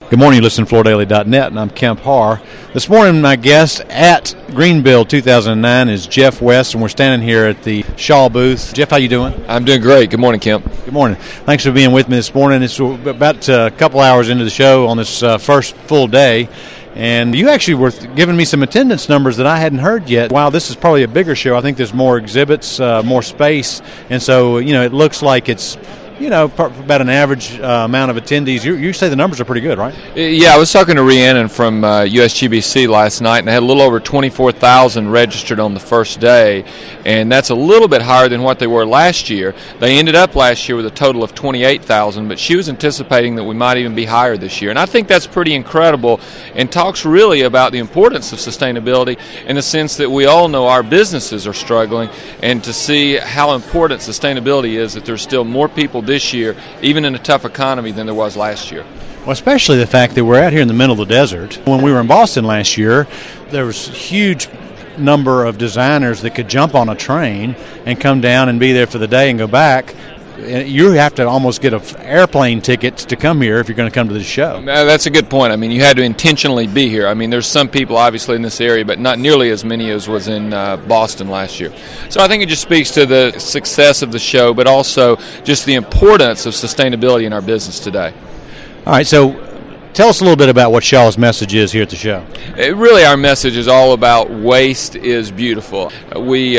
Good morning, you listen to FloorDaily.net, and I'm Kemp Harr. This morning, my guest at Greenbuild 2009 is Jeff West, and we're standing here at the Shaw booth. Jeff, how you doing? I'm doing great. Good morning, Kemp. Good morning. Thanks for being with me this morning. It's about a couple hours into the show on this first full day, and you actually were giving me some attendance numbers that I hadn't heard yet. Wow, this is probably a bigger show. I think there's more exhibits, more space, and so, it looks like it's about an average amount of attendees. You say the numbers are pretty good, right? Yeah, I was talking to Rhiannon from USGBC last night, and they had a little over 24,000 registered on the first day, and that's a little bit higher than what they were last year. They ended up last year with a total of 28,000, but she was anticipating that we might even be higher this year, and I think that's pretty incredible and talks really about the importance of sustainability in the sense that we all know our businesses are struggling, and to see how important sustainability is, that there's still more people this year, even in a tough economy, than there was last year. Well, especially the fact that we're out here in the middle of the desert. When we were in Boston last year, there was a huge number of designers that could jump on a train and come down and be there for the day and go back. You have to almost get an airplane ticket to come here if you're going to come to this show. That's a good point. I mean, you had to intentionally be here. I mean, there's some people obviously in this area, but not nearly as many as was in Boston last year. So I think it just speaks to the success of the show, but also just the importance of sustainability in our business today. All right, so tell us a little bit about what Shaw's message is here at the show. Really, our message is all about waste is beautiful. We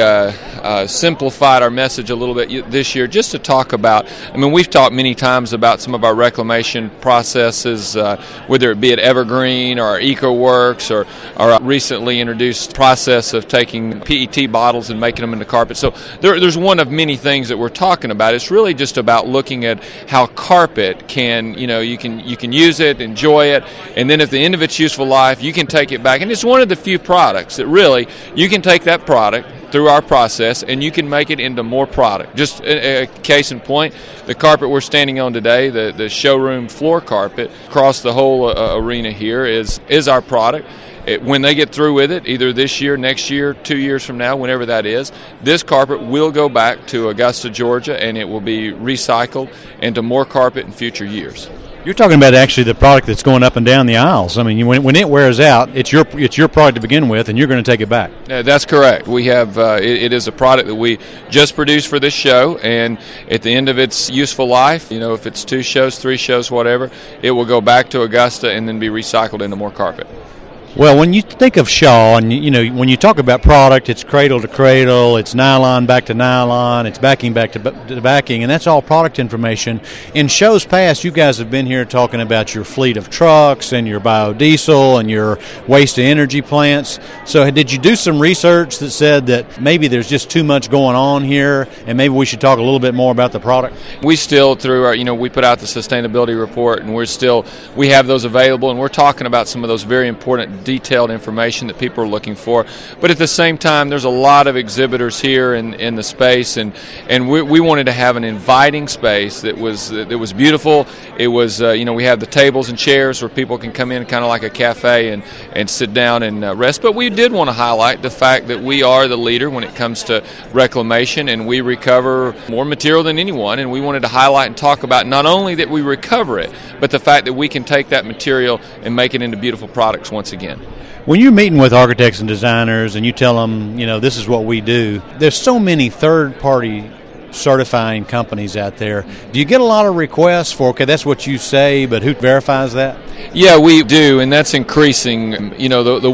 simplified our message a little bit this year just to talk about, we've talked many times about some of our reclamation processes, whether it be at Evergreen or our EcoWorks or our recently introduced process of taking PET bottles and making them into carpet. So there's one of many things that we're talking about. It's really just about looking at how carpet can, you can use it, enjoy it, and then at the end of its useful life, you can take it back. And it's one of the few products that really, you can take that product through our process and you can make it into more product. Just a case in point, the carpet we're standing on today, the showroom floor carpet across the whole arena here is our product. When they get through with it, either this year, next year, 2 years from now, whenever that is, this carpet will go back to Augusta, Georgia, and it will be recycled into more carpet in future years. You're talking about actually the product that's going up and down the aisles. When it wears out, it's your product to begin with, and you're going to take it back. That's correct. We have it is a product that we just produced for this show, and at the end of its useful life, if it's 2 shows, 3 shows, whatever, it will go back to Augusta and then be recycled into more carpet. Well, when you think of Shaw, and when you talk about product, it's cradle to cradle, it's nylon back to nylon, it's backing back to backing, and that's all product information. In shows past, you guys have been here talking about your fleet of trucks and your biodiesel and your waste-to-energy plants. So did you do some research that said that maybe there's just too much going on here, and maybe we should talk a little bit more about the product? We still, through our, we put out the sustainability report, and we have those available, and we're talking about some of those very important detailed information that people are looking for. But at the same time, there's a lot of exhibitors here in the space, and we wanted to have an inviting space that was beautiful. It was we have the tables and chairs where people can come in kind of like a cafe and sit down and rest. But we did want to highlight the fact that we are the leader when it comes to reclamation, and we recover more material than anyone, and we wanted to highlight and talk about not only that we recover it, but the fact that we can take that material and make it into beautiful products once again. When you're meeting with architects and designers and you tell them, this is what we do, there's so many third-party certifying companies out there. Do you get a lot of requests for, okay, that's what you say, but who verifies that? Yeah, we do, and that's increasing. The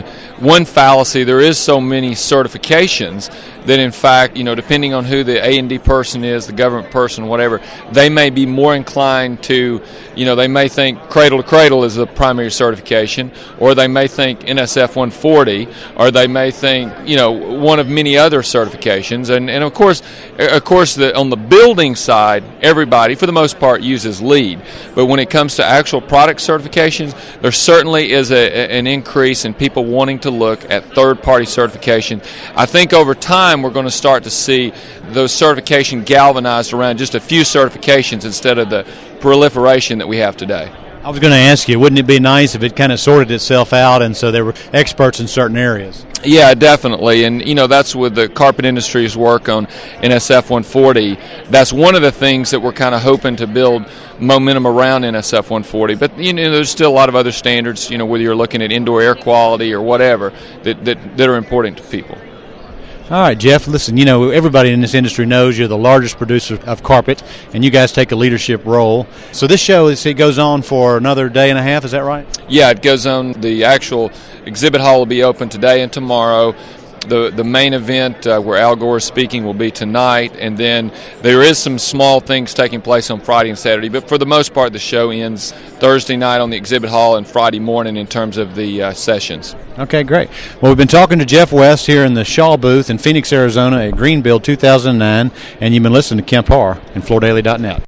one fallacy, there is so many certifications that in fact, depending on who the A&D person is, the government person, whatever, they may be more inclined to, they may think Cradle to Cradle is the primary certification, or they may think NSF 140, or they may think, one of many other certifications. And of course, on the building side, everybody, for the most part, uses LEED. But when it comes to actual product certifications, there certainly is an increase in people wanting to look at third-party certification. I think over time we're going to start to see those certifications galvanized around just a few certifications instead of the proliferation that we have today. I was going to ask you, wouldn't it be nice if it kind of sorted itself out and so there were experts in certain areas? Yeah, definitely. And, that's with the carpet industry's work on NSF 140. That's one of the things that we're kind of hoping to build momentum around NSF 140. But, there's still a lot of other standards, whether you're looking at indoor air quality or whatever, that are important to people. All right, Jeff, listen, everybody in this industry knows you're the largest producer of carpet, and you guys take a leadership role. So this show, it goes on for another day and a half, is that right? Yeah, it goes on. The actual exhibit hall will be open today and tomorrow. The main event where Al Gore is speaking will be tonight, and then there is some small things taking place on Friday and Saturday, but for the most part the show ends Thursday night on the exhibit hall and Friday morning in terms of the sessions. Okay, great. Well, we've been talking to Jeff West here in the Shaw booth in Phoenix, Arizona at Greenbuild 2009, and you've been listening to Kemp Harr and FloorDaily.net.